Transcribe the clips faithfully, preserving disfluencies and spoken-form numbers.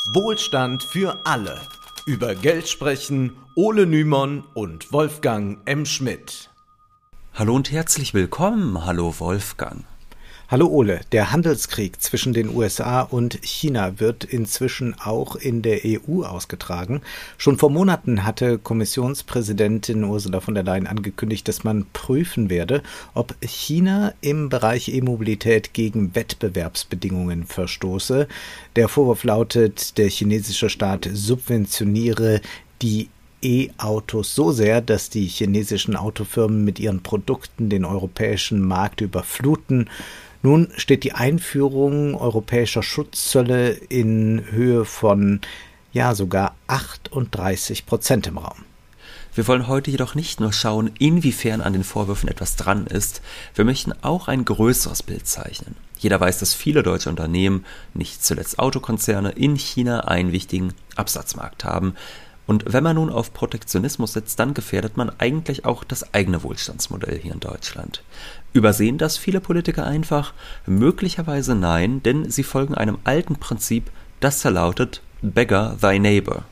Wohlstand für alle. Über Geld sprechen Ole Nymon und Wolfgang M. Schmidt. Hallo und herzlich willkommen. Hallo Wolfgang. Hallo Ole, der Handelskrieg zwischen den U S A und China wird inzwischen auch in der E U ausgetragen. Schon vor Monaten hatte Kommissionspräsidentin Ursula von der Leyen angekündigt, dass man prüfen werde, ob China im Bereich E-Mobilität gegen Wettbewerbsbedingungen verstoße. Der Vorwurf lautet, der chinesische Staat subventioniere die E-Autos so sehr, dass die chinesischen Autofirmen mit ihren Produkten den europäischen Markt überfluten. Nun steht die Einführung europäischer Schutzzölle in Höhe von ja sogar achtunddreißig Prozent im Raum. Wir wollen heute jedoch nicht nur schauen, inwiefern an den Vorwürfen etwas dran ist, wir möchten auch ein größeres Bild zeichnen. Jeder weiß, dass viele deutsche Unternehmen, nicht zuletzt Autokonzerne, in China einen wichtigen Absatzmarkt haben. Und wenn man nun auf Protektionismus setzt, dann gefährdet man eigentlich auch das eigene Wohlstandsmodell hier in Deutschland. Übersehen das viele Politiker einfach? Möglicherweise nein, denn sie folgen einem alten Prinzip, das da lautet: Beggar thy neighbor.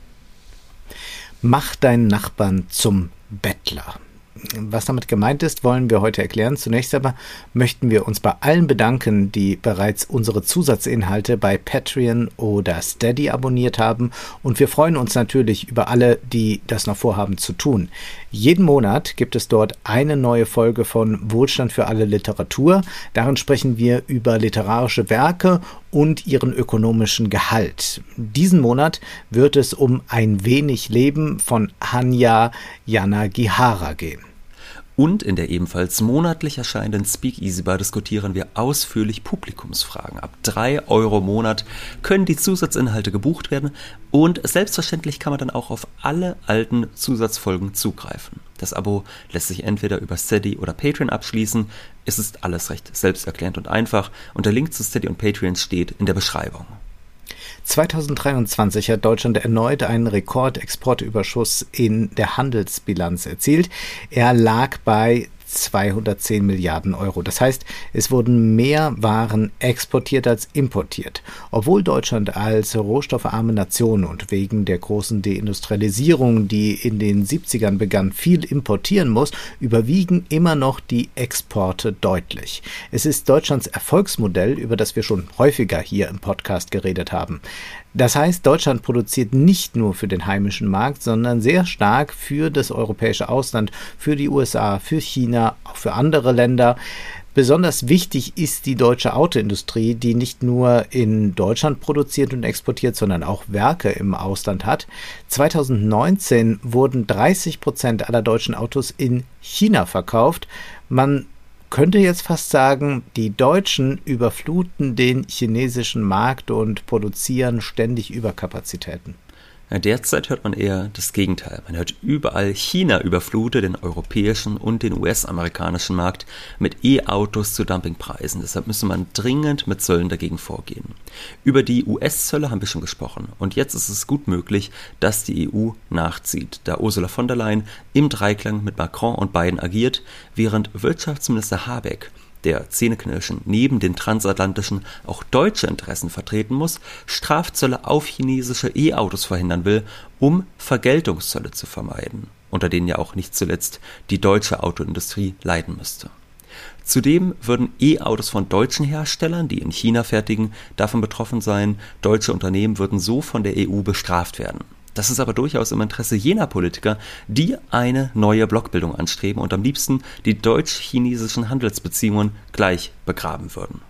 Mach deinen Nachbarn zum Bettler. Was damit gemeint ist, wollen wir heute erklären. Zunächst aber möchten wir uns bei allen bedanken, die bereits unsere Zusatzinhalte bei Patreon oder Steady abonniert haben. Und wir freuen uns natürlich über alle, die das noch vorhaben zu tun. Jeden Monat gibt es dort eine neue Folge von Wohlstand für alle Literatur. Darin sprechen wir über literarische Werke und ihren ökonomischen Gehalt. Diesen Monat wird es um Ein wenig Leben von Hanya Yanagihara gehen. Und in der ebenfalls monatlich erscheinenden Speakeasy Bar diskutieren wir ausführlich Publikumsfragen. Ab drei Euro im Monat können die Zusatzinhalte gebucht werden und selbstverständlich kann man dann auch auf alle alten Zusatzfolgen zugreifen. Das Abo lässt sich entweder über Steady oder Patreon abschließen. Es ist alles recht selbsterklärend und einfach und der Link zu Steady und Patreon steht in der Beschreibung. zweitausenddreiundzwanzig hat Deutschland erneut einen Rekordexportüberschuss in der Handelsbilanz erzielt. Er lag bei zweihundertzehn Milliarden Euro. Das heißt, es wurden mehr Waren exportiert als importiert. Obwohl Deutschland als rohstoffarme Nation und wegen der großen Deindustrialisierung, die in den siebzigern begann, viel importieren muss, überwiegen immer noch die Exporte deutlich. Es ist Deutschlands Erfolgsmodell, über das wir schon häufiger hier im Podcast geredet haben. Das heißt, Deutschland produziert nicht nur für den heimischen Markt, sondern sehr stark für das europäische Ausland, für die U S A, für China, auch für andere Länder. Besonders wichtig ist die deutsche Autoindustrie, die nicht nur in Deutschland produziert und exportiert, sondern auch Werke im Ausland hat. zweitausendneunzehn wurden dreißig Prozent aller deutschen Autos in China verkauft. Man könnte jetzt fast sagen, die Deutschen überfluten den chinesischen Markt und produzieren ständig Überkapazitäten. Derzeit hört man eher das Gegenteil. Man hört überall, China überflute den europäischen und den U S-amerikanischen Markt mit E-Autos zu Dumpingpreisen. Deshalb müsse man dringend mit Zöllen dagegen vorgehen. Über die U S-Zölle haben wir schon gesprochen. Und jetzt ist es gut möglich, dass die E U nachzieht, da Ursula von der Leyen im Dreiklang mit Macron und Biden agiert, während Wirtschaftsminister Habeck, der zähneknirschend neben den transatlantischen auch deutsche Interessen vertreten muss, Strafzölle auf chinesische E-Autos verhindern will, um Vergeltungszölle zu vermeiden, unter denen ja auch nicht zuletzt die deutsche Autoindustrie leiden müsste. Zudem würden E-Autos von deutschen Herstellern, die in China fertigen, davon betroffen sein. Deutsche Unternehmen würden so von der E U bestraft werden. Das ist aber durchaus im Interesse jener Politiker, die eine neue Blockbildung anstreben und am liebsten die deutsch-chinesischen Handelsbeziehungen gleich begraben würden.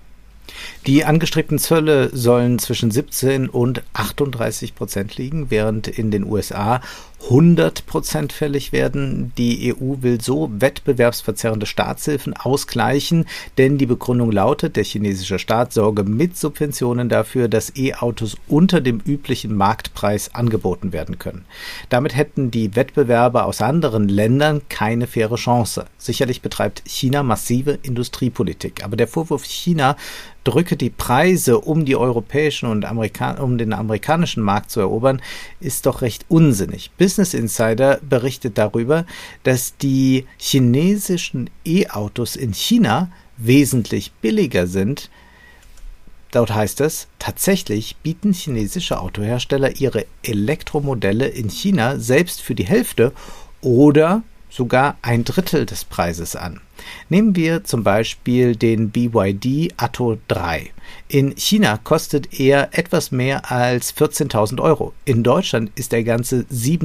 Die angestrebten Zölle sollen zwischen siebzehn und achtunddreißig Prozent liegen, während in den U S A hundert Prozent fällig werden. Die E U will so wettbewerbsverzerrende Staatshilfen ausgleichen, denn die Begründung lautet, der chinesische Staat sorge mit Subventionen dafür, dass E-Autos unter dem üblichen Marktpreis angeboten werden können. Damit hätten die Wettbewerber aus anderen Ländern keine faire Chance. Sicherlich betreibt China massive Industriepolitik, aber der Vorwurf, China drücke die Preise, um die europäischen und Amerika- um den amerikanischen Markt zu erobern, ist doch recht unsinnig. Business Insider berichtet darüber, dass die chinesischen E-Autos in China wesentlich billiger sind. Dort heißt es, Tatsächlich bieten chinesische Autohersteller ihre Elektromodelle in China selbst für die Hälfte oder sogar ein Drittel des Preises an. Nehmen wir zum Beispiel den B Y D Atto drei. In China kostet er etwas mehr als vierzehntausend Euro. In Deutschland ist er ganze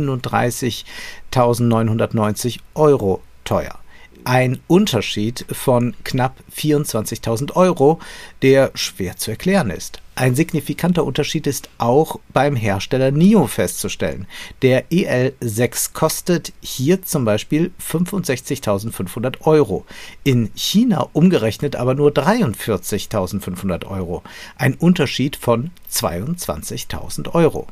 siebenunddreißigtausendneunhundertneunzig Euro teuer. Ein Unterschied von knapp vierundzwanzigtausend Euro, der schwer zu erklären ist. Ein signifikanter Unterschied ist auch beim Hersteller NIO festzustellen. Der E L sechs kostet hier zum Beispiel fünfundsechzigtausendfünfhundert Euro. In China umgerechnet aber nur dreiundvierzigtausendfünfhundert Euro. Ein Unterschied von zweiundzwanzigtausend Euro.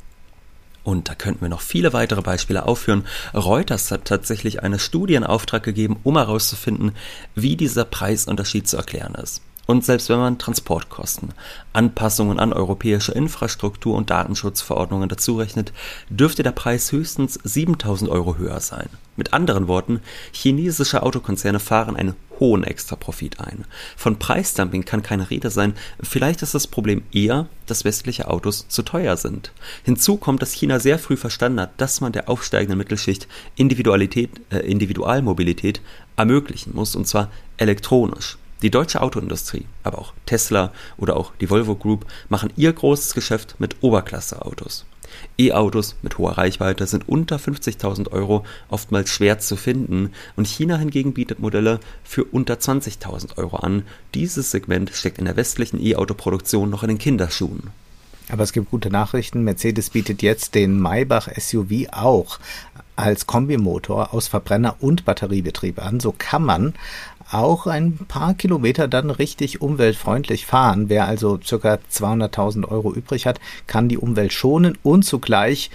Und da könnten wir noch viele weitere Beispiele aufführen. Reuters hat tatsächlich eine Studie in Auftrag gegeben, um herauszufinden, wie dieser Preisunterschied zu erklären ist. Und selbst wenn man Transportkosten, Anpassungen an europäische Infrastruktur und Datenschutzverordnungen dazu rechnet, dürfte der Preis höchstens siebentausend Euro höher sein. Mit anderen Worten, chinesische Autokonzerne fahren einen hohen Extraprofit ein. Von Preisdumping kann keine Rede sein. Vielleicht ist das Problem eher, dass westliche Autos zu teuer sind. Hinzu kommt, dass China sehr früh verstanden hat, dass man der aufsteigenden Mittelschicht Individualität, äh, Individualmobilität ermöglichen muss, und zwar elektronisch. Die deutsche Autoindustrie, aber auch Tesla oder auch die Volvo Group machen ihr großes Geschäft mit Oberklasse-Autos. E-Autos mit hoher Reichweite sind unter fünfzigtausend Euro oftmals schwer zu finden und China hingegen bietet Modelle für unter zwanzigtausend Euro an. Dieses Segment steckt in der westlichen E-Auto-Produktion noch in den Kinderschuhen. Aber es gibt gute Nachrichten. Mercedes bietet jetzt den Maybach S U V auch als Kombimotor aus Verbrenner- und Batteriebetrieb an. So kann man auch ein paar Kilometer dann richtig umweltfreundlich fahren. Wer also ca. zweihunderttausend Euro übrig hat, kann die Umwelt schonen und zugleich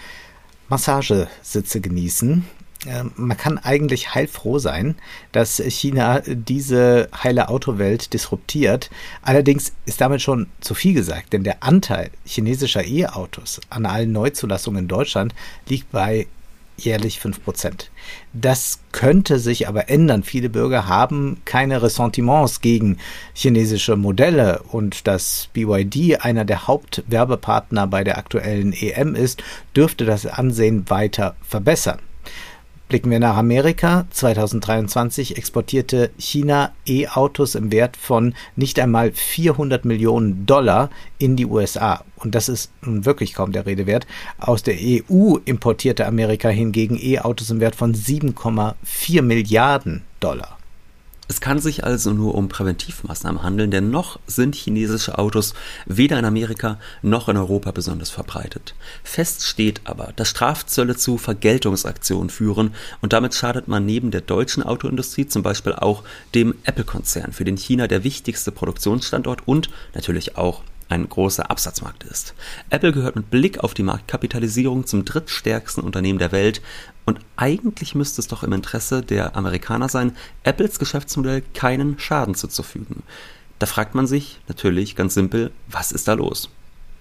Massagesitze genießen. Äh, man kann eigentlich heilfroh sein, dass China diese heile Autowelt disruptiert. Allerdings ist damit schon zu viel gesagt, denn der Anteil chinesischer E-Autos an allen Neuzulassungen in Deutschland liegt bei jährlich fünf Prozent. Das könnte sich aber ändern. Viele Bürger haben keine Ressentiments gegen chinesische Modelle und dass B Y D einer der Hauptwerbepartner bei der aktuellen E M ist, dürfte das Ansehen weiter verbessern. Blicken wir nach Amerika. zweitausenddreiundzwanzig exportierte China E-Autos im Wert von nicht einmal vierhundert Millionen Dollar in die U S A. Und das ist nun wirklich kaum der Rede wert. Aus der E U importierte Amerika hingegen E-Autos im Wert von sieben Komma vier Milliarden Dollar. Es kann sich also nur um Präventivmaßnahmen handeln, denn noch sind chinesische Autos weder in Amerika noch in Europa besonders verbreitet. Fest steht aber, dass Strafzölle zu Vergeltungsaktionen führen und damit schadet man neben der deutschen Autoindustrie zum Beispiel auch dem Apple-Konzern, für den China der wichtigste Produktionsstandort und natürlich auch ein großer Absatzmarkt ist. Apple gehört mit Blick auf die Marktkapitalisierung zum drittstärksten Unternehmen der Welt und eigentlich müsste es doch im Interesse der Amerikaner sein, Apples Geschäftsmodell keinen Schaden zuzufügen. Da fragt man sich natürlich ganz simpel, was ist da los?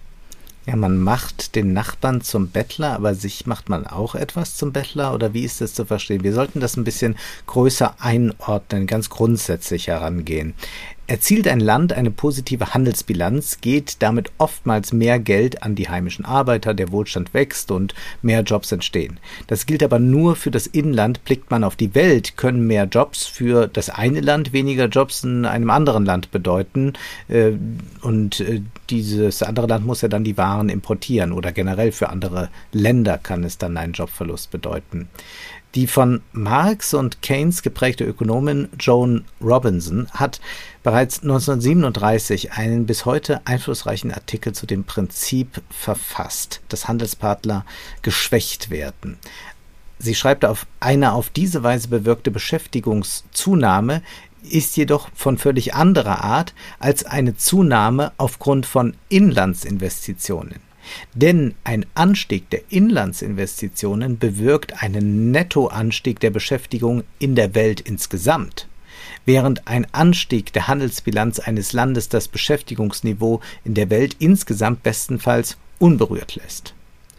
Ja, man macht den Nachbarn zum Bettler, aber sich macht man auch etwas zum Bettler, oder wie ist das zu verstehen? Wir sollten das ein bisschen größer einordnen, ganz grundsätzlich herangehen. Erzielt ein Land eine positive Handelsbilanz, geht damit oftmals mehr Geld an die heimischen Arbeiter, der Wohlstand wächst und mehr Jobs entstehen. Das gilt aber nur für das Inland. Blickt man auf die Welt, können mehr Jobs für das eine Land weniger Jobs in einem anderen Land bedeuten. Und dieses andere Land muss ja dann die Waren importieren oder generell für andere Länder kann es dann einen Jobverlust bedeuten. Die von Marx und Keynes geprägte Ökonomin Joan Robinson hat bereits neunzehnhundertsiebenunddreißig einen bis heute einflussreichen Artikel zu dem Prinzip verfasst, dass Handelspartner geschwächt werden. Sie schreibt, auf eine auf diese Weise bewirkte Beschäftigungszunahme ist jedoch von völlig anderer Art als eine Zunahme aufgrund von Inlandsinvestitionen. Denn ein Anstieg der Inlandsinvestitionen bewirkt einen Nettoanstieg der Beschäftigung in der Welt insgesamt, während ein Anstieg der Handelsbilanz eines Landes das Beschäftigungsniveau in der Welt insgesamt bestenfalls unberührt lässt.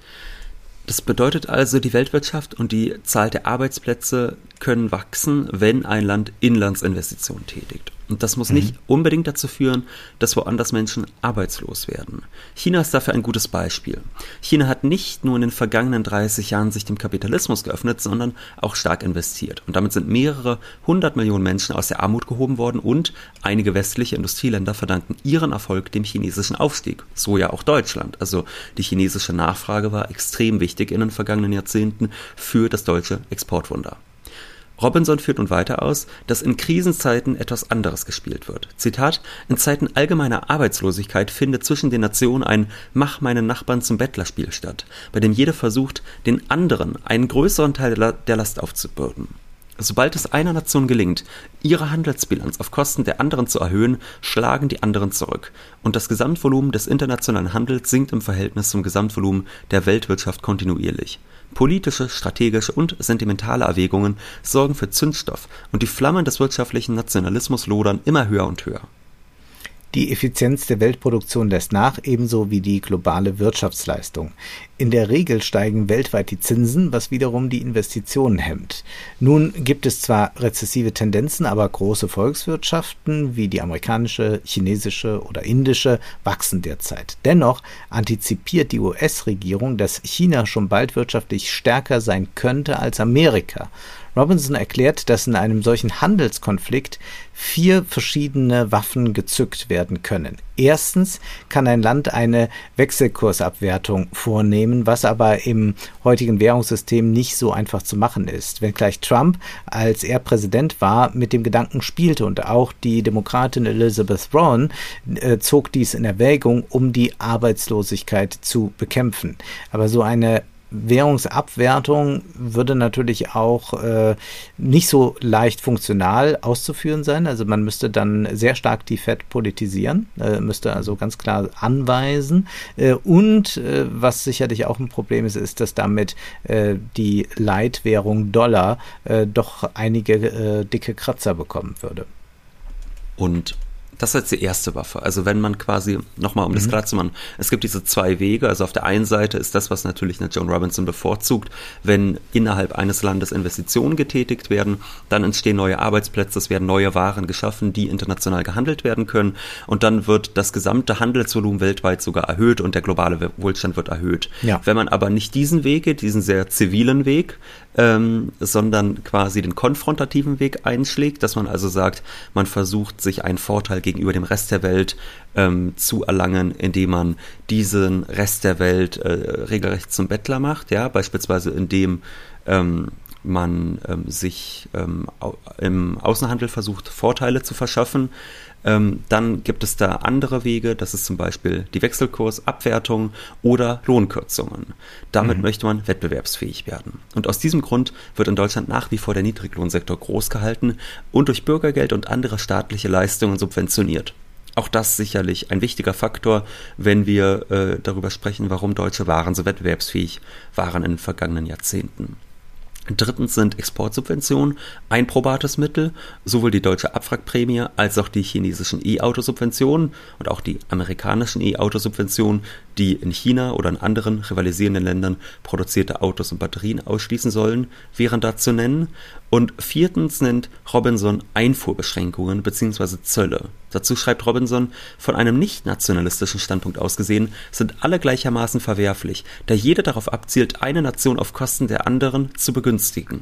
Das bedeutet also, die Weltwirtschaft und die Zahl der Arbeitsplätze können wachsen, wenn ein Land Inlandsinvestitionen tätigt. Und das muss Mhm. nicht unbedingt dazu führen, dass woanders Menschen arbeitslos werden. China ist dafür ein gutes Beispiel. China hat nicht nur in den vergangenen dreißig Jahren sich dem Kapitalismus geöffnet, sondern auch stark investiert. Und damit sind mehrere hundert Millionen Menschen aus der Armut gehoben worden und einige westliche Industrieländer verdanken ihren Erfolg dem chinesischen Aufstieg. So ja auch Deutschland. Also die chinesische Nachfrage war extrem wichtig in den vergangenen Jahrzehnten für das deutsche Exportwunder. Robinson führt nun weiter aus, dass in Krisenzeiten etwas anderes gespielt wird. Zitat: In Zeiten allgemeiner Arbeitslosigkeit findet zwischen den Nationen ein Mach meinen Nachbarn zum Bettlerspiel statt, bei dem jeder versucht, den anderen einen größeren Teil der Last aufzubürden. Sobald es einer Nation gelingt, ihre Handelsbilanz auf Kosten der anderen zu erhöhen, schlagen die anderen zurück. Und das Gesamtvolumen des internationalen Handels sinkt im Verhältnis zum Gesamtvolumen der Weltwirtschaft kontinuierlich. Politische, strategische und sentimentale Erwägungen sorgen für Zündstoff und die Flammen des wirtschaftlichen Nationalismus lodern immer höher und höher. Die Effizienz der Weltproduktion lässt nach, ebenso wie die globale Wirtschaftsleistung. In der Regel steigen weltweit die Zinsen, was wiederum die Investitionen hemmt. Nun gibt es zwar rezessive Tendenzen, aber große Volkswirtschaften wie die amerikanische, chinesische oder indische wachsen derzeit. Dennoch antizipiert die U S-Regierung, dass China schon bald wirtschaftlich stärker sein könnte als Amerika. Robinson erklärt, dass in einem solchen Handelskonflikt vier verschiedene Waffen gezückt werden können. Erstens kann ein Land eine Wechselkursabwertung vornehmen, was aber im heutigen Währungssystem nicht so einfach zu machen ist. Wenngleich Trump, als er Präsident war, mit dem Gedanken spielte und auch die Demokratin Elizabeth Warren äh, zog dies in Erwägung, um die Arbeitslosigkeit zu bekämpfen. Aber so eine Währungsabwertung würde natürlich auch äh, nicht so leicht funktional auszuführen sein. Also man müsste dann sehr stark die Fed politisieren, äh, müsste also ganz klar anweisen. Äh, und äh, was sicherlich auch ein Problem ist, ist, dass damit äh, die Leitwährung Dollar äh, doch einige äh, dicke Kratzer bekommen würde. Und das ist jetzt die erste Waffe. Also wenn man quasi, nochmal um mhm. das klar zu machen, es gibt diese zwei Wege. Also auf der einen Seite ist das, was natürlich eine Joan Robinson bevorzugt, wenn innerhalb eines Landes Investitionen getätigt werden, dann entstehen neue Arbeitsplätze, es werden neue Waren geschaffen, die international gehandelt werden können und dann wird das gesamte Handelsvolumen weltweit sogar erhöht und der globale Wohlstand wird erhöht. Ja. Wenn man aber nicht diesen Weg geht, diesen sehr zivilen Weg, ähm, sondern quasi den konfrontativen Weg einschlägt, dass man also sagt, man versucht, sich einen Vorteil gegenüber dem Rest der Welt ähm, zu erlangen, indem man diesen Rest der Welt äh, regelrecht zum Bettler macht, ja, beispielsweise indem ähm, man ähm, sich ähm, au- im Außenhandel versucht, Vorteile zu verschaffen. Ähm, dann gibt es da andere Wege, das ist zum Beispiel die Wechselkursabwertung oder Lohnkürzungen. Damit mhm. möchte man wettbewerbsfähig werden. Und aus diesem Grund wird in Deutschland nach wie vor der Niedriglohnsektor groß gehalten und durch Bürgergeld und andere staatliche Leistungen subventioniert. Auch das sicherlich ein wichtiger Faktor, wenn wir äh, darüber sprechen, warum deutsche Waren so wettbewerbsfähig waren in den vergangenen Jahrzehnten. Drittens sind Exportsubventionen ein probates Mittel. Sowohl die deutsche Abwrackprämie als auch die chinesischen E-Auto-Subventionen und auch die amerikanischen E-Auto-Subventionen, die in China oder in anderen rivalisierenden Ländern produzierte Autos und Batterien ausschließen sollen, wären da zu nennen. Und viertens nennt Robinson Einfuhrbeschränkungen bzw. Zölle. Dazu schreibt Robinson, von einem nicht-nationalistischen Standpunkt aus gesehen, sind alle gleichermaßen verwerflich, da jeder darauf abzielt, eine Nation auf Kosten der anderen zu begünstigen.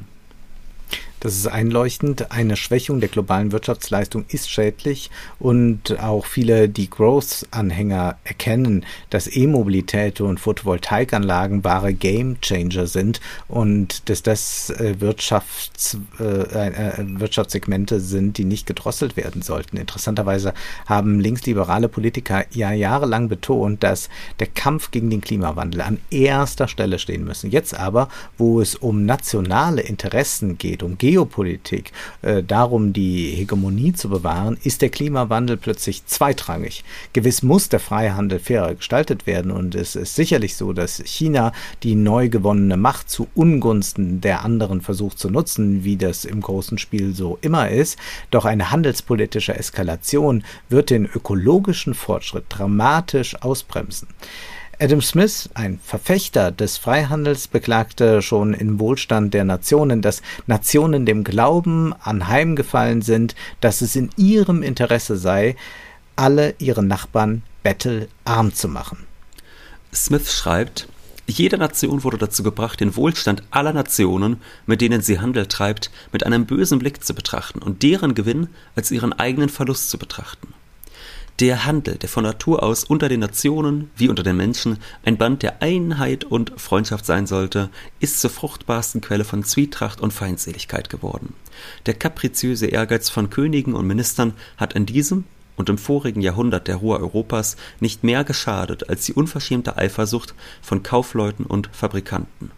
Das ist einleuchtend. Eine Schwächung der globalen Wirtschaftsleistung ist schädlich und auch viele Degrowth-Anhänger erkennen, dass E-Mobilität und Photovoltaikanlagen wahre Game-Changer sind und dass das äh, Wirtschafts, äh, äh, Wirtschaftssegmente sind, die nicht gedrosselt werden sollten. Interessanterweise haben linksliberale Politiker ja jahrelang betont, dass der Kampf gegen den Klimawandel an erster Stelle stehen müsse. Jetzt aber, wo es um nationale Interessen geht, um Geopolitik, äh, darum die Hegemonie zu bewahren, ist der Klimawandel plötzlich zweitrangig. Gewiss muss der Freihandel fairer gestaltet werden und es ist sicherlich so, dass China die neu gewonnene Macht zu Ungunsten der anderen versucht zu nutzen, wie das im großen Spiel so immer ist. Doch eine handelspolitische Eskalation wird den ökologischen Fortschritt dramatisch ausbremsen. Adam Smith, ein Verfechter des Freihandels, beklagte schon im Wohlstand der Nationen, dass Nationen dem Glauben anheimgefallen sind, dass es in ihrem Interesse sei, alle ihre Nachbarn bettelarm zu machen. Smith schreibt: Jede Nation wurde dazu gebracht, den Wohlstand aller Nationen, mit denen sie Handel treibt, mit einem bösen Blick zu betrachten und deren Gewinn als ihren eigenen Verlust zu betrachten. Der Handel, der von Natur aus unter den Nationen wie unter den Menschen ein Band der Einheit und Freundschaft sein sollte, ist zur fruchtbarsten Quelle von Zwietracht und Feindseligkeit geworden. Der kapriziöse Ehrgeiz von Königen und Ministern hat in diesem und im vorigen Jahrhundert der Ruhr Europas nicht mehr geschadet als die unverschämte Eifersucht von Kaufleuten und Fabrikanten.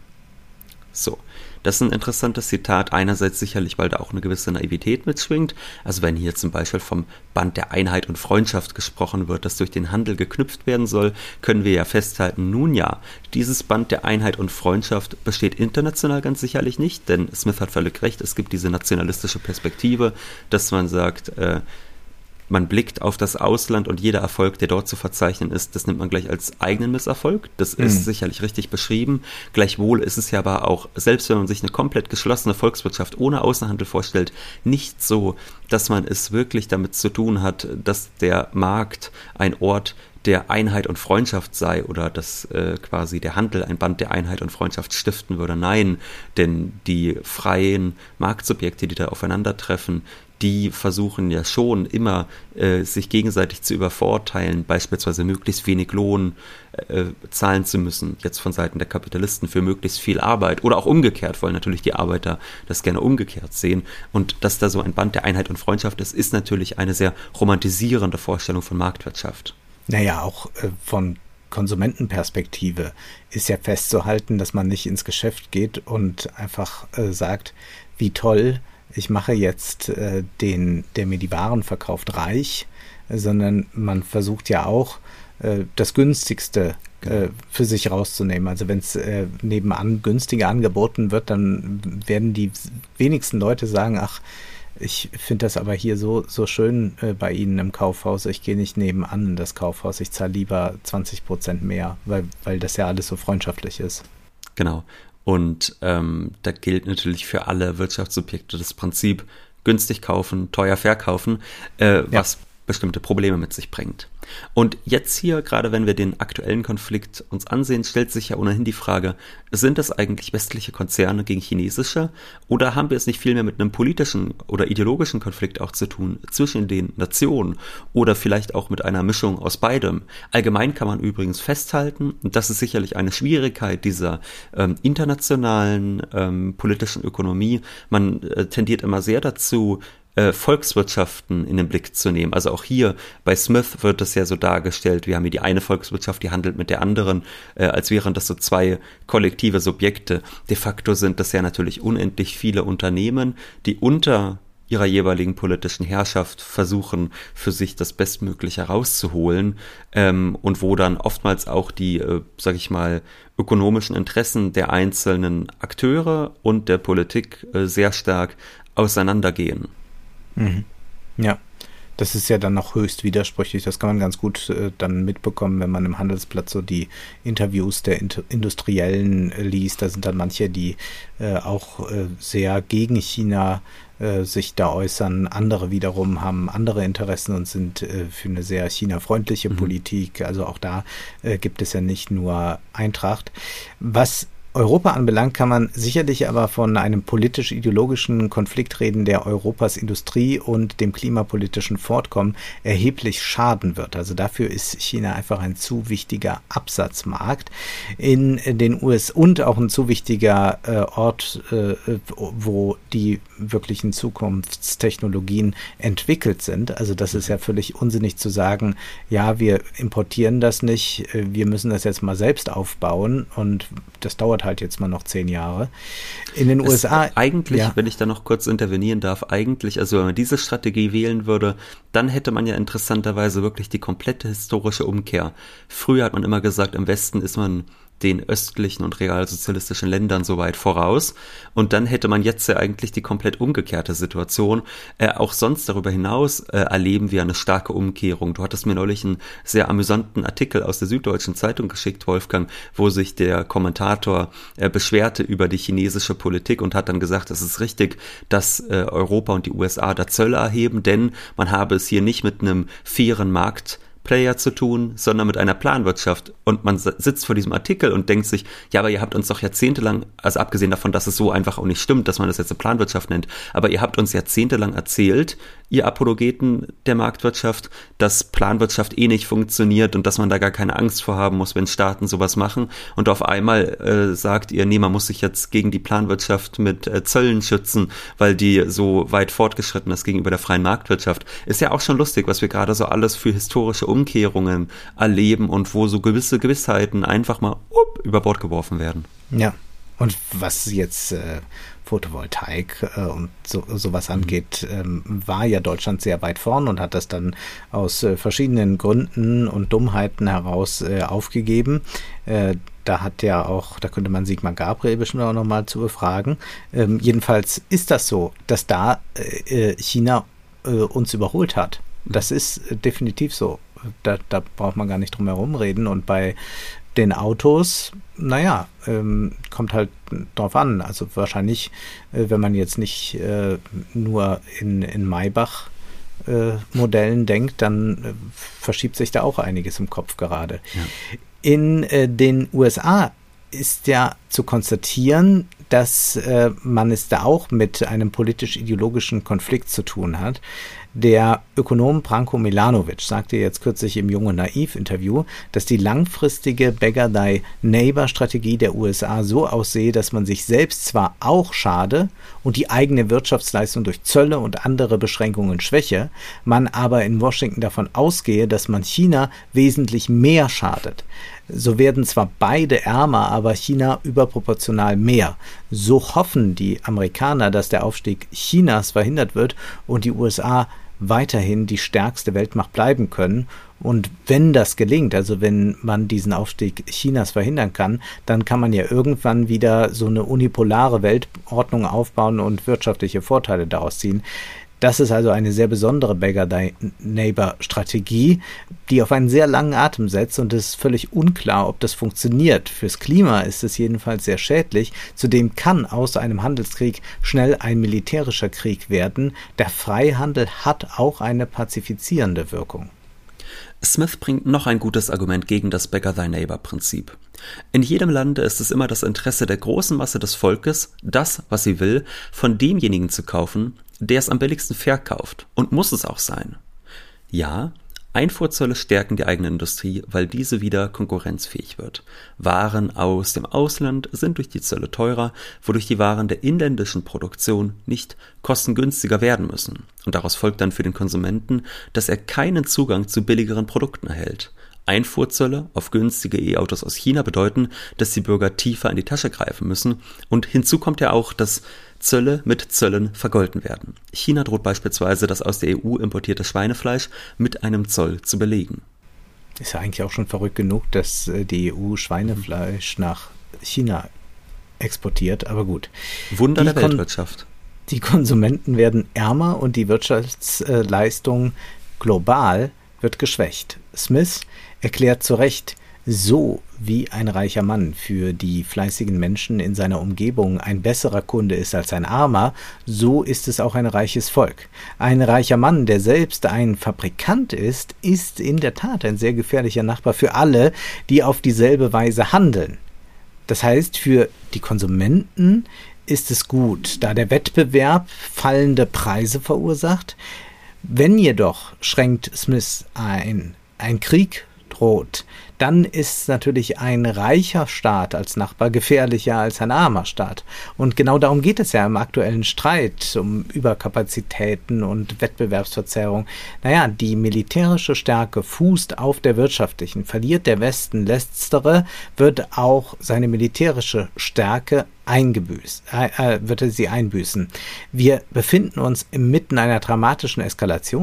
So, das ist ein interessantes Zitat, einerseits sicherlich, weil da auch eine gewisse Naivität mitschwingt, also wenn hier zum Beispiel vom Band der Einheit und Freundschaft gesprochen wird, das durch den Handel geknüpft werden soll, können wir ja festhalten, nun ja, dieses Band der Einheit und Freundschaft besteht international ganz sicherlich nicht, denn Smith hat völlig recht, es gibt diese nationalistische Perspektive, dass man sagt, äh, man blickt auf das Ausland und jeder Erfolg, der dort zu verzeichnen ist, das nimmt man gleich als eigenen Misserfolg. Das ist mhm. sicherlich richtig beschrieben. Gleichwohl ist es ja aber auch, selbst wenn man sich eine komplett geschlossene Volkswirtschaft ohne Außenhandel vorstellt, nicht so, dass man es wirklich damit zu tun hat, dass der Markt ein Ort der Einheit und Freundschaft sei oder dass äh, quasi der Handel ein Band der Einheit und Freundschaft stiften würde. Nein, denn die freien Marktsubjekte, die da aufeinandertreffen, die versuchen ja schon immer, äh, sich gegenseitig zu übervorteilen, beispielsweise möglichst wenig Lohn äh, zahlen zu müssen, jetzt von Seiten der Kapitalisten für möglichst viel Arbeit oder auch umgekehrt, wollen natürlich die Arbeiter das gerne umgekehrt sehen. Und dass da so ein Band der Einheit und Freundschaft ist, ist natürlich eine sehr romantisierende Vorstellung von Marktwirtschaft. Naja, auch äh, von Konsumentenperspektive ist ja festzuhalten, dass man nicht ins Geschäft geht und einfach äh, sagt, wie toll, ich mache jetzt äh, den, der mir die Waren verkauft, reich, äh, sondern man versucht ja auch, äh, das Günstigste äh, für sich rauszunehmen. Also wenn es äh, nebenan günstiger angeboten wird, dann werden die wenigsten Leute sagen, ach, ich finde das aber hier so, so schön äh, bei Ihnen im Kaufhaus, ich gehe nicht nebenan in das Kaufhaus, ich zahle lieber zwanzig Prozent mehr, weil, weil das ja alles so freundschaftlich ist. Genau. Und ähm, da gilt natürlich für alle Wirtschaftssubjekte das Prinzip günstig kaufen, teuer verkaufen, äh, ja. was bestimmte Probleme mit sich bringt. Und jetzt hier, gerade wenn wir den aktuellen Konflikt uns ansehen, stellt sich ja ohnehin die Frage, sind das eigentlich westliche Konzerne gegen chinesische oder haben wir es nicht vielmehr mit einem politischen oder ideologischen Konflikt auch zu tun zwischen den Nationen oder vielleicht auch mit einer Mischung aus beidem? Allgemein kann man übrigens festhalten, und das ist sicherlich eine Schwierigkeit dieser ähm, internationalen ähm, politischen Ökonomie, man äh, tendiert immer sehr dazu, Volkswirtschaften in den Blick zu nehmen. Also auch hier bei Smith wird es ja so dargestellt, wir haben hier die eine Volkswirtschaft, die handelt mit der anderen, äh, als wären das so zwei kollektive Subjekte. De facto sind das ja natürlich unendlich viele Unternehmen, die unter ihrer jeweiligen politischen Herrschaft versuchen, für sich das Bestmögliche rauszuholen, ähm, und wo dann oftmals auch die, äh, sag ich mal, ökonomischen Interessen der einzelnen Akteure und der Politik äh, sehr stark auseinandergehen. Mhm. Ja, das ist ja dann noch höchst widersprüchlich. Das kann man ganz gut äh, dann mitbekommen, wenn man im Handelsblatt so die Interviews der Inter- Industriellen äh, liest. Da sind dann manche, die äh, auch äh, sehr gegen China äh, sich da äußern. Andere wiederum haben andere Interessen und sind äh, für eine sehr China-freundliche mhm. Politik. Also auch da äh, gibt es ja nicht nur Eintracht. Was Europa anbelangt, kann man sicherlich aber von einem politisch-ideologischen Konflikt reden, der Europas Industrie und dem klimapolitischen Fortkommen erheblich schaden wird. Also dafür ist China einfach ein zu wichtiger Absatzmarkt in den U S A und auch ein zu wichtiger äh, Ort, äh, wo die wirklichen Zukunftstechnologien entwickelt sind. Also das ist ja völlig unsinnig zu sagen, ja, wir importieren das nicht, wir müssen das jetzt mal selbst aufbauen und das dauert halt jetzt mal noch zehn Jahre. In den es U S A... Eigentlich, ja. wenn ich da noch kurz intervenieren darf, eigentlich, also wenn man diese Strategie wählen würde, dann hätte man ja interessanterweise wirklich die komplette historische Umkehr. Früher hat man immer gesagt, im Westen ist man den östlichen und realsozialistischen Ländern so weit voraus. Und dann hätte man jetzt ja eigentlich die komplett umgekehrte Situation. Äh, auch sonst darüber hinaus äh, erleben wir eine starke Umkehrung. Du hattest mir neulich einen sehr amüsanten Artikel aus der Süddeutschen Zeitung geschickt, Wolfgang, wo sich der Kommentator äh, beschwerte über die chinesische Politik und hat dann gesagt, es ist richtig, dass äh, Europa und die U S A da Zölle erheben, denn man habe es hier nicht mit einem fairen Markt Player zu tun, sondern mit einer Planwirtschaft. Und man sitzt vor diesem Artikel und denkt sich, ja, aber ihr habt uns doch jahrzehntelang, also abgesehen davon, dass es so einfach auch nicht stimmt, dass man das jetzt eine Planwirtschaft nennt, aber ihr habt uns jahrzehntelang erzählt, ihr Apologeten der Marktwirtschaft, dass Planwirtschaft eh nicht funktioniert und dass man da gar keine Angst vor haben muss, wenn Staaten sowas machen. Und auf einmal äh, sagt ihr, nee, man muss sich jetzt gegen die Planwirtschaft mit äh, Zöllen schützen, weil die so weit fortgeschritten ist gegenüber der freien Marktwirtschaft. Ist ja auch schon lustig, was wir gerade so alles für historische Umkehrungen erleben und wo so gewisse Gewissheiten einfach mal up, über Bord geworfen werden. Ja, und was jetzt äh, Photovoltaik äh, und so, sowas angeht, ähm, war ja Deutschland sehr weit vorn und hat das dann aus äh, verschiedenen Gründen und Dummheiten heraus äh, aufgegeben. Äh, da hat ja auch, da könnte man Sigmar Gabriel bestimmt auch nochmal zu befragen. Ähm, jedenfalls ist das so, dass da äh, China äh, uns überholt hat. Das ist äh, definitiv so. Da, da braucht man gar nicht drum herum reden. Und bei den Autos, naja, ähm, kommt halt drauf an. Also wahrscheinlich, äh, wenn man jetzt nicht äh, nur in, in Maybach äh, Modellen denkt, dann äh, verschiebt sich da auch einiges im Kopf gerade. Ja. In äh, den U S A ist ja zu konstatieren, dass äh, man es da auch mit einem politisch-ideologischen Konflikt zu tun hat. Der Ökonom Branko Milanovic sagte jetzt kürzlich im Jung und Naiv-Interview, dass die langfristige Beggar-Thy-Neighbor-Strategie der U S A so aussehe, dass man sich selbst zwar auch schade und die eigene Wirtschaftsleistung durch Zölle und andere Beschränkungen schwäche, man aber in Washington davon ausgehe, dass man China wesentlich mehr schadet. So werden zwar beide ärmer, aber China überproportional mehr. So hoffen die Amerikaner, dass der Aufstieg Chinas verhindert wird und die U S A weiterhin die stärkste Weltmacht bleiben können. Und wenn das gelingt, also wenn man diesen Aufstieg Chinas verhindern kann, dann kann man ja irgendwann wieder so eine unipolare Weltordnung aufbauen und wirtschaftliche Vorteile daraus ziehen. Das ist also eine sehr besondere Beggar-Thy-Neighbor-Strategie, die auf einen sehr langen Atem setzt und es ist völlig unklar, ob das funktioniert. Fürs Klima ist es jedenfalls sehr schädlich. Zudem kann aus einem Handelskrieg schnell ein militärischer Krieg werden. Der Freihandel hat auch eine pazifizierende Wirkung. Smith bringt noch ein gutes Argument gegen das Beggar-Thy-Neighbor-Prinzip. In jedem Lande ist es immer das Interesse der großen Masse des Volkes, das, was sie will, von demjenigen zu kaufen, der es am billigsten verkauft. Und muss es auch sein. Ja, Einfuhrzölle stärken die eigene Industrie, weil diese wieder konkurrenzfähig wird. Waren aus dem Ausland sind durch die Zölle teurer, wodurch die Waren der inländischen Produktion nicht kostengünstiger werden müssen. Und daraus folgt dann für den Konsumenten, dass er keinen Zugang zu billigeren Produkten erhält. Einfuhrzölle auf günstige E-Autos aus China bedeuten, dass die Bürger tiefer in die Tasche greifen müssen. Und hinzu kommt ja auch, dass Zölle mit Zöllen vergolten werden. China droht beispielsweise, das aus der E U importierte Schweinefleisch mit einem Zoll zu belegen. Ist ja eigentlich auch schon verrückt genug, dass die E U Schweinefleisch mhm. nach China exportiert, aber gut. Wunder die der Weltwirtschaft. Kon- die Konsumenten werden ärmer und die Wirtschaftsleistung global wird geschwächt. Smith erklärt zu Recht, so wie ein reicher Mann für die fleißigen Menschen in seiner Umgebung ein besserer Kunde ist als ein armer, so ist es auch ein reiches Volk. Ein reicher Mann, der selbst ein Fabrikant ist, ist in der Tat ein sehr gefährlicher Nachbar für alle, die auf dieselbe Weise handeln. Das heißt, für die Konsumenten ist es gut, da der Wettbewerb fallende Preise verursacht. Wenn jedoch, schränkt Smith ein, ein Krieg droht, dann ist natürlich ein reicher Staat als Nachbar gefährlicher als ein armer Staat. Und genau darum geht es ja im aktuellen Streit um Überkapazitäten und Wettbewerbsverzerrung. Naja, die militärische Stärke fußt auf der wirtschaftlichen. Verliert der Westen letztere, wird auch seine militärische Stärke eingebüßt, äh, wird er sie einbüßen. Wir befinden uns inmitten einer dramatischen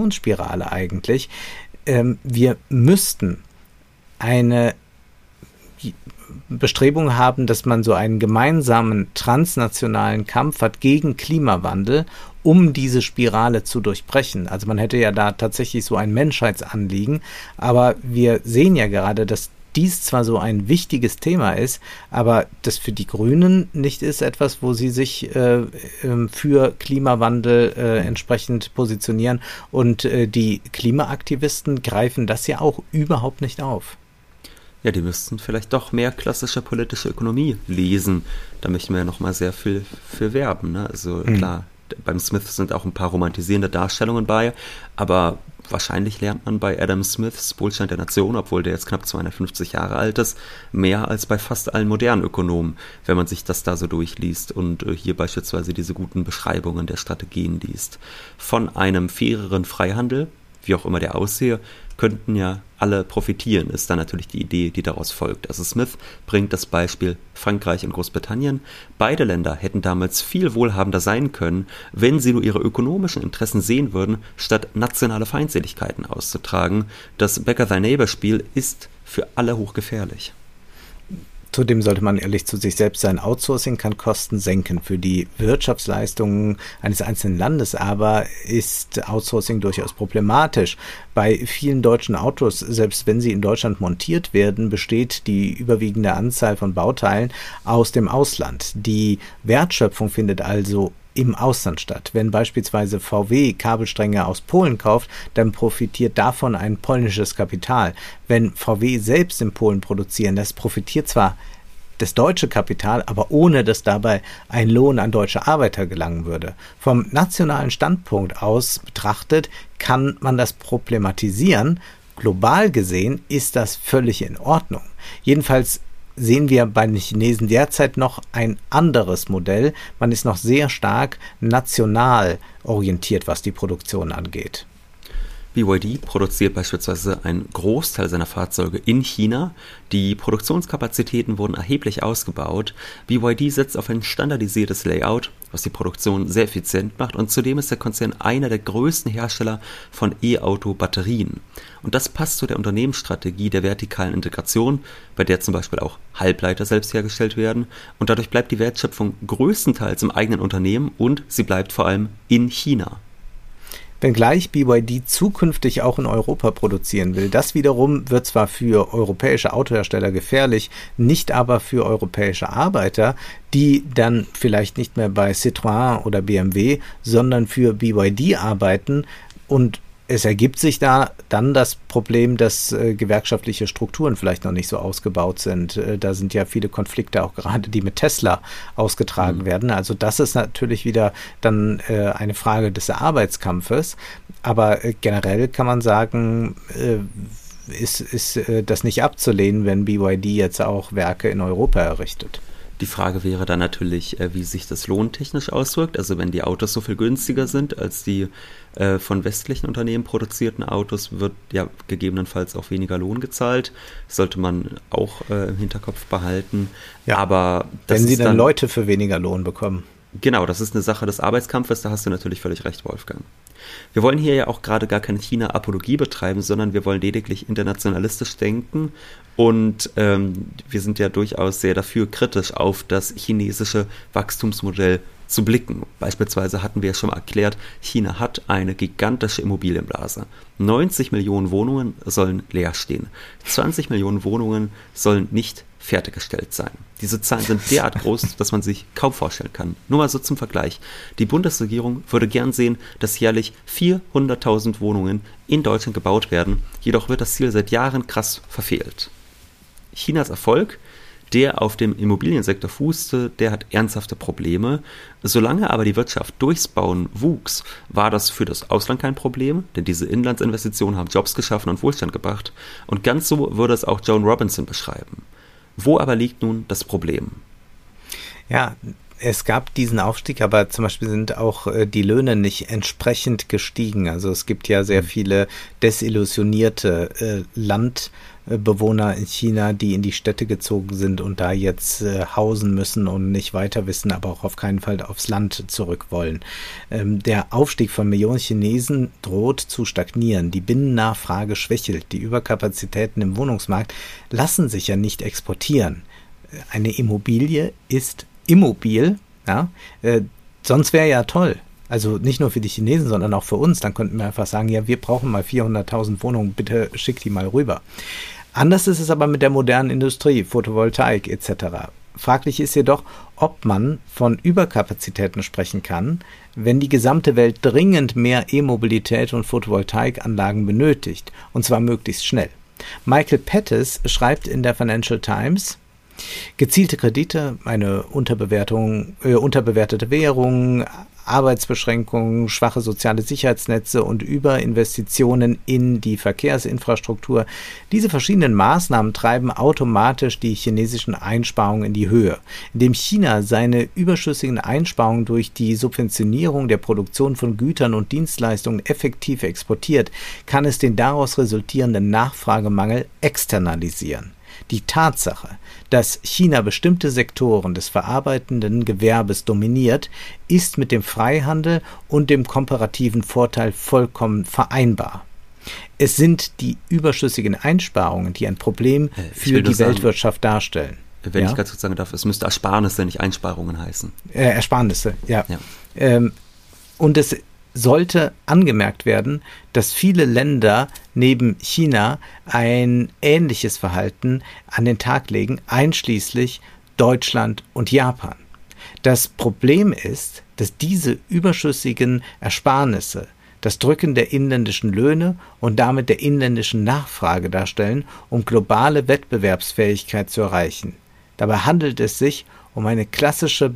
Eskalationsspirale eigentlich. Ähm, wir müssten eine Bestrebungen haben, dass man so einen gemeinsamen transnationalen Kampf hat gegen Klimawandel, um diese Spirale zu durchbrechen. Also man hätte ja da tatsächlich so ein Menschheitsanliegen, aber wir sehen ja gerade, dass dies zwar so ein wichtiges Thema ist, aber das für die Grünen nicht ist etwas, wo sie sich äh, für Klimawandel äh, entsprechend positionieren, und äh, die Klimaaktivisten greifen das ja auch überhaupt nicht auf. Ja, die müssten vielleicht doch mehr klassische politische Ökonomie lesen. Da möchten wir ja nochmal sehr viel für werben. Ne? Also mhm. klar, beim Smith sind auch ein paar romantisierende Darstellungen bei, aber wahrscheinlich lernt man bei Adam Smiths Wohlstand der Nation, obwohl der jetzt knapp zweihundertfünfzig Jahre alt ist, mehr als bei fast allen modernen Ökonomen, wenn man sich das da so durchliest und hier beispielsweise diese guten Beschreibungen der Strategien liest. Von einem faireren Freihandel, wie auch immer der aussehe, könnten ja alle profitieren, ist dann natürlich die Idee, die daraus folgt. Also Smith bringt das Beispiel Frankreich und Großbritannien. Beide Länder hätten damals viel wohlhabender sein können, wenn sie nur ihre ökonomischen Interessen sehen würden, statt nationale Feindseligkeiten auszutragen. Das Beggar-Thy-Neighbor-Spiel ist für alle hochgefährlich. Zudem sollte man ehrlich zu sich selbst sein. Outsourcing kann Kosten senken für die Wirtschaftsleistungen eines einzelnen Landes, aber ist Outsourcing durchaus problematisch. Bei vielen deutschen Autos, selbst wenn sie in Deutschland montiert werden, besteht die überwiegende Anzahl von Bauteilen aus dem Ausland. Die Wertschöpfung findet also im Ausland statt. Wenn beispielsweise V W Kabelstränge aus Polen kauft, dann profitiert davon ein polnisches Kapital. Wenn V W selbst in Polen produzieren lässt, profitiert zwar das deutsche Kapital, aber ohne dass dabei ein Lohn an deutsche Arbeiter gelangen würde. Vom nationalen Standpunkt aus betrachtet kann man das problematisieren. Global gesehen ist das völlig in Ordnung. Jedenfalls sehen wir bei den Chinesen derzeit noch ein anderes Modell. Man ist noch sehr stark national orientiert, was die Produktion angeht. B Y D produziert beispielsweise einen Großteil seiner Fahrzeuge in China. Die Produktionskapazitäten wurden erheblich ausgebaut. B Y D setzt auf ein standardisiertes Layout, was die Produktion sehr effizient macht, und zudem ist der Konzern einer der größten Hersteller von E-Auto-Batterien. Und das passt zu der Unternehmensstrategie der vertikalen Integration, bei der zum Beispiel auch Halbleiter selbst hergestellt werden, und dadurch bleibt die Wertschöpfung größtenteils im eigenen Unternehmen und sie bleibt vor allem in China. Wenngleich B Y D zukünftig auch in Europa produzieren will. Das wiederum wird zwar für europäische Autohersteller gefährlich, nicht aber für europäische Arbeiter, die dann vielleicht nicht mehr bei Citroën oder B M W, sondern für B Y D arbeiten, und es ergibt sich da dann das Problem, dass äh, gewerkschaftliche Strukturen vielleicht noch nicht so ausgebaut sind. Äh, da sind ja viele Konflikte, auch gerade die mit Tesla ausgetragen mhm. werden. Also das ist natürlich wieder dann äh, eine Frage des Arbeitskampfes. Aber äh, generell kann man sagen, äh, ist, ist äh, das nicht abzulehnen, wenn B Y D jetzt auch Werke in Europa errichtet. Die Frage wäre dann natürlich, wie sich das lohntechnisch auswirkt. Also wenn die Autos so viel günstiger sind als die äh, von westlichen Unternehmen produzierten Autos, wird ja gegebenenfalls auch weniger Lohn gezahlt. Das sollte man auch äh, im Hinterkopf behalten. Ja, aber das wenn sie ist dann dann Leute für weniger Lohn bekommen. Genau, das ist eine Sache des Arbeitskampfes, da hast du natürlich völlig recht, Wolfgang. Wir wollen hier ja auch gerade gar keine China-Apologie betreiben, sondern wir wollen lediglich internationalistisch denken, und ähm, wir sind ja durchaus sehr dafür, kritisch auf das chinesische Wachstumsmodell zu blicken. Beispielsweise hatten wir ja schon mal erklärt, China hat eine gigantische Immobilienblase. neunzig Millionen Wohnungen sollen leer stehen. zwanzig Millionen Wohnungen sollen nicht fertiggestellt sein. Diese Zahlen sind derart groß, dass man sich kaum vorstellen kann. Nur mal so zum Vergleich. Die Bundesregierung würde gern sehen, dass jährlich vierhunderttausend Wohnungen in Deutschland gebaut werden. Jedoch wird das Ziel seit Jahren krass verfehlt. Chinas Erfolg, der auf dem Immobiliensektor fußte, der hat ernsthafte Probleme. Solange aber die Wirtschaft durchs Bauen wuchs, war das für das Ausland kein Problem, denn diese Inlandsinvestitionen haben Jobs geschaffen und Wohlstand gebracht. Und ganz so würde es auch Joan Robinson beschreiben. Wo aber liegt nun das Problem? Ja, es gab diesen Aufstieg, aber zum Beispiel sind auch äh, die Löhne nicht entsprechend gestiegen. Also es gibt ja sehr viele desillusionierte äh, Landbewohner in China, die in die Städte gezogen sind und da jetzt äh, hausen müssen und nicht weiter wissen, aber auch auf keinen Fall aufs Land zurück wollen. Ähm, der Aufstieg von Millionen Chinesen droht zu stagnieren. Die Binnennachfrage schwächelt. Die Überkapazitäten im Wohnungsmarkt lassen sich ja nicht exportieren. Eine Immobilie ist immobil, ja, äh, sonst wäre ja toll. Also nicht nur für die Chinesen, sondern auch für uns. Dann könnten wir einfach sagen, ja, wir brauchen mal vierhunderttausend Wohnungen, bitte schick die mal rüber. Anders ist es aber mit der modernen Industrie, Photovoltaik et cetera. Fraglich ist jedoch, ob man von Überkapazitäten sprechen kann, wenn die gesamte Welt dringend mehr E-Mobilität und Photovoltaikanlagen benötigt, und zwar möglichst schnell. Michael Pettis schreibt in der Financial Times, gezielte Kredite, eine Unterbewertung, äh, unterbewertete Währung, Arbeitsbeschränkungen, schwache soziale Sicherheitsnetze und Überinvestitionen in die Verkehrsinfrastruktur. Diese verschiedenen Maßnahmen treiben automatisch die chinesischen Einsparungen in die Höhe. Indem China seine überschüssigen Einsparungen durch die Subventionierung der Produktion von Gütern und Dienstleistungen effektiv exportiert, kann es den daraus resultierenden Nachfragemangel externalisieren. Die Tatsache, dass China bestimmte Sektoren des verarbeitenden Gewerbes dominiert, ist mit dem Freihandel und dem komparativen Vorteil vollkommen vereinbar. Es sind die überschüssigen Einsparungen, die ein Problem für die sagen, Weltwirtschaft darstellen. Wenn ja? ich ganz kurz sagen darf, es müsste Ersparnisse, nicht Einsparungen heißen. Äh, Ersparnisse, ja. ja. Ähm, und es sollte angemerkt werden, dass viele Länder neben China ein ähnliches Verhalten an den Tag legen, einschließlich Deutschland und Japan. Das Problem ist, dass diese überschüssigen Ersparnisse das Drücken der inländischen Löhne und damit der inländischen Nachfrage darstellen, um globale Wettbewerbsfähigkeit zu erreichen. Dabei handelt es sich um eine klassische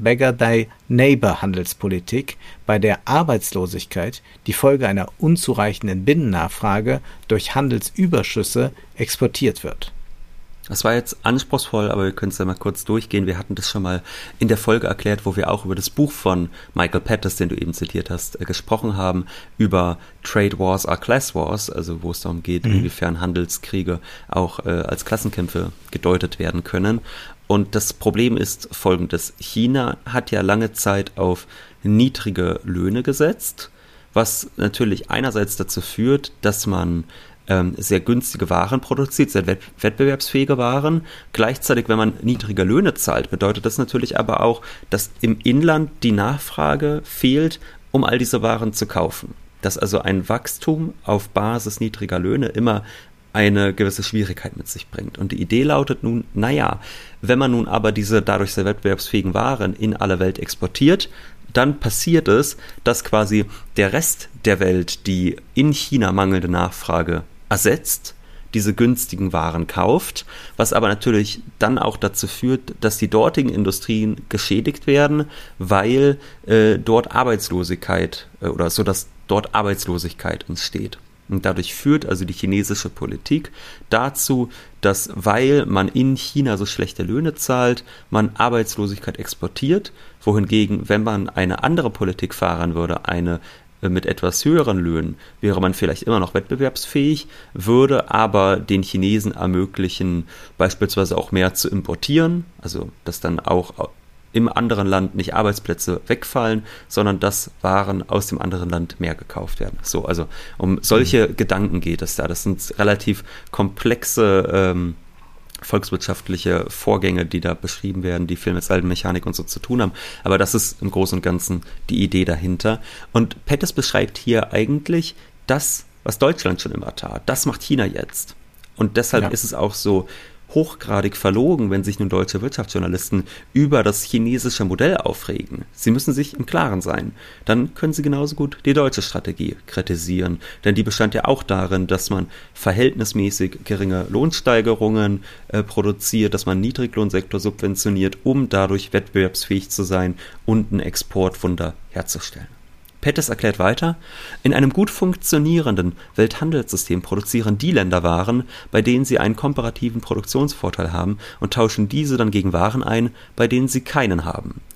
Beggar-Thy-Neighbor-Handelspolitik, bei der Arbeitslosigkeit, die Folge einer unzureichenden Binnennachfrage, durch Handelsüberschüsse exportiert wird. Das war jetzt anspruchsvoll, aber wir können es ja mal kurz durchgehen. Wir hatten das schon mal in der Folge erklärt, wo wir auch über das Buch von Michael Pettis, den du eben zitiert hast, äh, gesprochen haben, über Trade Wars are Class Wars, also wo es darum geht, mhm. inwiefern Handelskriege auch äh, als Klassenkämpfe gedeutet werden können. Und das Problem ist folgendes: China hat ja lange Zeit auf niedrige Löhne gesetzt, was natürlich einerseits dazu führt, dass man ähm, sehr günstige Waren produziert, sehr wett- wettbewerbsfähige Waren. Gleichzeitig, wenn man niedrige Löhne zahlt, bedeutet das natürlich aber auch, dass im Inland die Nachfrage fehlt, um all diese Waren zu kaufen. Dass also ein Wachstum auf Basis niedriger Löhne immer eine gewisse Schwierigkeit mit sich bringt. Und die Idee lautet nun, naja, wenn man nun aber diese dadurch sehr wettbewerbsfähigen Waren in alle Welt exportiert, dann passiert es, dass quasi der Rest der Welt die in China mangelnde Nachfrage ersetzt, diese günstigen Waren kauft, was aber natürlich dann auch dazu führt, dass die dortigen Industrien geschädigt werden, weil äh, dort Arbeitslosigkeit äh, oder so, dass dort Arbeitslosigkeit entsteht. Und dadurch führt also die chinesische Politik dazu, dass, weil man in China so schlechte Löhne zahlt, man Arbeitslosigkeit exportiert, wohingegen, wenn man eine andere Politik fahren würde, eine mit etwas höheren Löhnen, wäre man vielleicht immer noch wettbewerbsfähig, würde aber den Chinesen ermöglichen, beispielsweise auch mehr zu importieren, also dass dann auch im anderen Land nicht Arbeitsplätze wegfallen, sondern dass Waren aus dem anderen Land mehr gekauft werden. So, also um solche mhm. Gedanken geht es da. Das sind relativ komplexe ähm, volkswirtschaftliche Vorgänge, die da beschrieben werden, die viel mit Salbenmechanik und so zu tun haben. Aber das ist im Großen und Ganzen die Idee dahinter. Und Pettis beschreibt hier eigentlich das, was Deutschland schon immer tat. Das macht China jetzt. Und deshalb ja. ist es auch so hochgradig verlogen, wenn sich nun deutsche Wirtschaftsjournalisten über das chinesische Modell aufregen. Sie müssen sich im Klaren sein. Dann können sie genauso gut die deutsche Strategie kritisieren. Denn die bestand ja auch darin, dass man verhältnismäßig geringe Lohnsteigerungen äh, produziert, dass man einen Niedriglohnsektor subventioniert, um dadurch wettbewerbsfähig zu sein und ein Exportwunder herzustellen. Pettis erklärt weiter, in einem gut funktionierenden Welthandelssystem produzieren die Länder Waren, bei denen sie einen komparativen Produktionsvorteil haben und tauschen diese dann gegen Waren ein, bei denen sie keinen haben.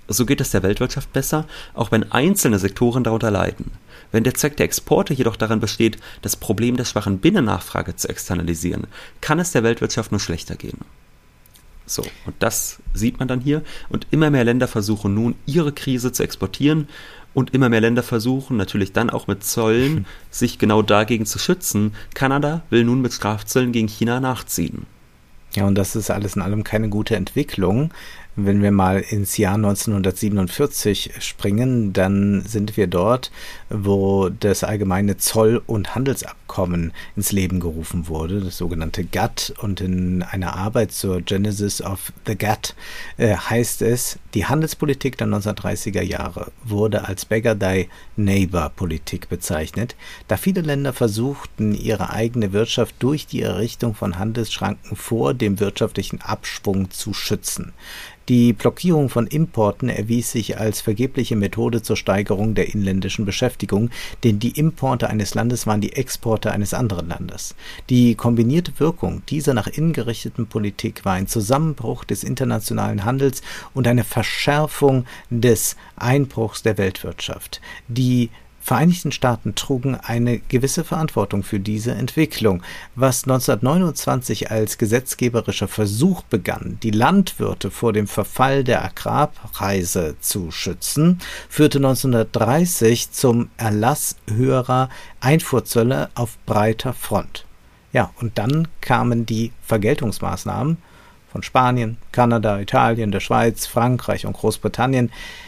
So geht es der Weltwirtschaft besser, auch wenn einzelne Sektoren darunter leiden. Wenn der Zweck der Exporte jedoch darin besteht, das Problem der schwachen Binnennachfrage zu externalisieren, kann es der Weltwirtschaft nur schlechter gehen. So, und das sieht man dann hier. Und immer mehr Länder versuchen nun, ihre Krise zu exportieren. Und immer mehr Länder versuchen, natürlich dann auch mit Zöllen, sich genau dagegen zu schützen. Kanada will nun mit Strafzöllen gegen China nachziehen. Ja, und das ist alles in allem keine gute Entwicklung. Wenn wir mal ins Jahr neunzehnhundertsiebenundvierzig springen, dann sind wir dort, wo das allgemeine Zoll- und Handelsabkommen ins Leben gerufen wurde, das sogenannte G A T T. Und in einer Arbeit zur Genesis of the G A T T äh, heißt es, die Handelspolitik der neunzehnhundertdreißiger Jahre wurde als Beggar Thy Neighbor Politik bezeichnet, da viele Länder versuchten, ihre eigene Wirtschaft durch die Errichtung von Handelsschranken vor dem wirtschaftlichen Abschwung zu schützen. Die Blockierung von Importen erwies sich als vergebliche Methode zur Steigerung der inländischen Beschäftigung, denn die Importe eines Landes waren die Exporte eines anderen Landes. Die kombinierte Wirkung dieser nach innen gerichteten Politik war ein Zusammenbruch des internationalen Handels und eine Verschärfung des Einbruchs der Weltwirtschaft. Die Vereinigten Staaten trugen eine gewisse Verantwortung für diese Entwicklung. Was neunzehnhundertneunundzwanzig als gesetzgeberischer Versuch begann, die Landwirte vor dem Verfall der Agrarpreise zu schützen, führte neunzehnhundertdreißig zum Erlass höherer Einfuhrzölle auf breiter Front. Ja, und dann kamen die Vergeltungsmaßnahmen von Spanien, Kanada, Italien, der Schweiz, Frankreich und Großbritannien.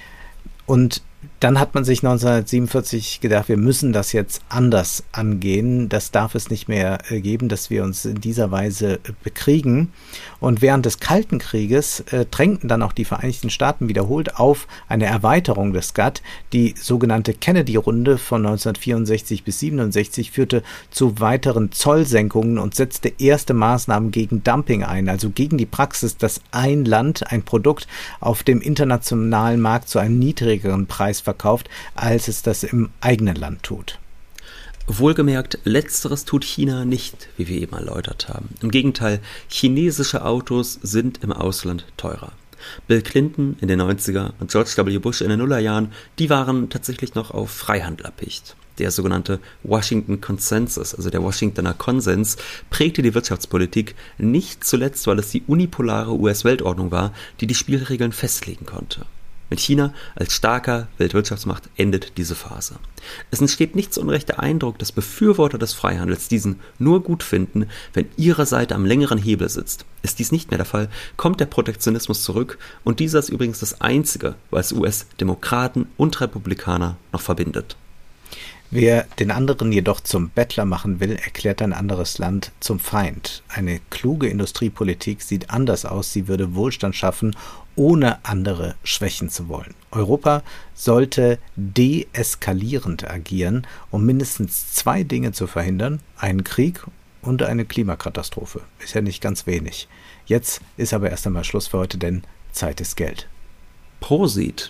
Und dann hat man sich neunzehnhundertsiebenundvierzig gedacht, wir müssen das jetzt anders angehen. Das darf es nicht mehr geben, dass wir uns in dieser Weise bekriegen. Und während des Kalten Krieges äh, drängten dann auch die Vereinigten Staaten wiederholt auf eine Erweiterung des G A T T. Die sogenannte Kennedy-Runde von neunzehnhundertvierundsechzig bis siebenundsechzig führte zu weiteren Zollsenkungen und setzte erste Maßnahmen gegen Dumping ein, also gegen die Praxis, dass ein Land ein Produkt auf dem internationalen Markt zu einem niedrigeren Preis verkauft, als es das im eigenen Land tut. Wohlgemerkt, letzteres tut China nicht, wie wir eben erläutert haben. Im Gegenteil, chinesische Autos sind im Ausland teurer. Bill Clinton in den neunziger und George W. Bush in den Nullerjahren, die waren tatsächlich noch auf Freihandel erpicht. Der sogenannte Washington Consensus, also der Washingtoner Konsens, prägte die Wirtschaftspolitik, nicht zuletzt, weil es die unipolare U S-Weltordnung war, die die Spielregeln festlegen konnte. Mit China als starker Weltwirtschaftsmacht endet diese Phase. Es entsteht nicht zu Unrecht der Eindruck, dass Befürworter des Freihandels diesen nur gut finden, wenn ihre Seite am längeren Hebel sitzt. Ist dies nicht mehr der Fall, kommt der Protektionismus zurück und dieser ist übrigens das Einzige, was U S-Demokraten und Republikaner noch verbindet. Wer den anderen jedoch zum Bettler machen will, erklärt ein anderes Land zum Feind. Eine kluge Industriepolitik sieht anders aus, sie würde Wohlstand schaffen, ohne andere schwächen zu wollen. Europa sollte deeskalierend agieren, um mindestens zwei Dinge zu verhindern: einen Krieg und eine Klimakatastrophe. Ist ja nicht ganz wenig. Jetzt ist aber erst einmal Schluss für heute, denn Zeit ist Geld. Prosit.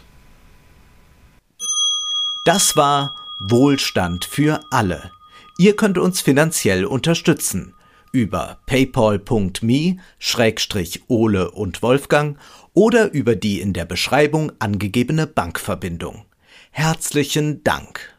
Das war Wohlstand für alle. Ihr könnt uns finanziell unterstützen über paypal punkt me Schrägstrich Ole und Wolfgang oder über die in der Beschreibung angegebene Bankverbindung. Herzlichen Dank.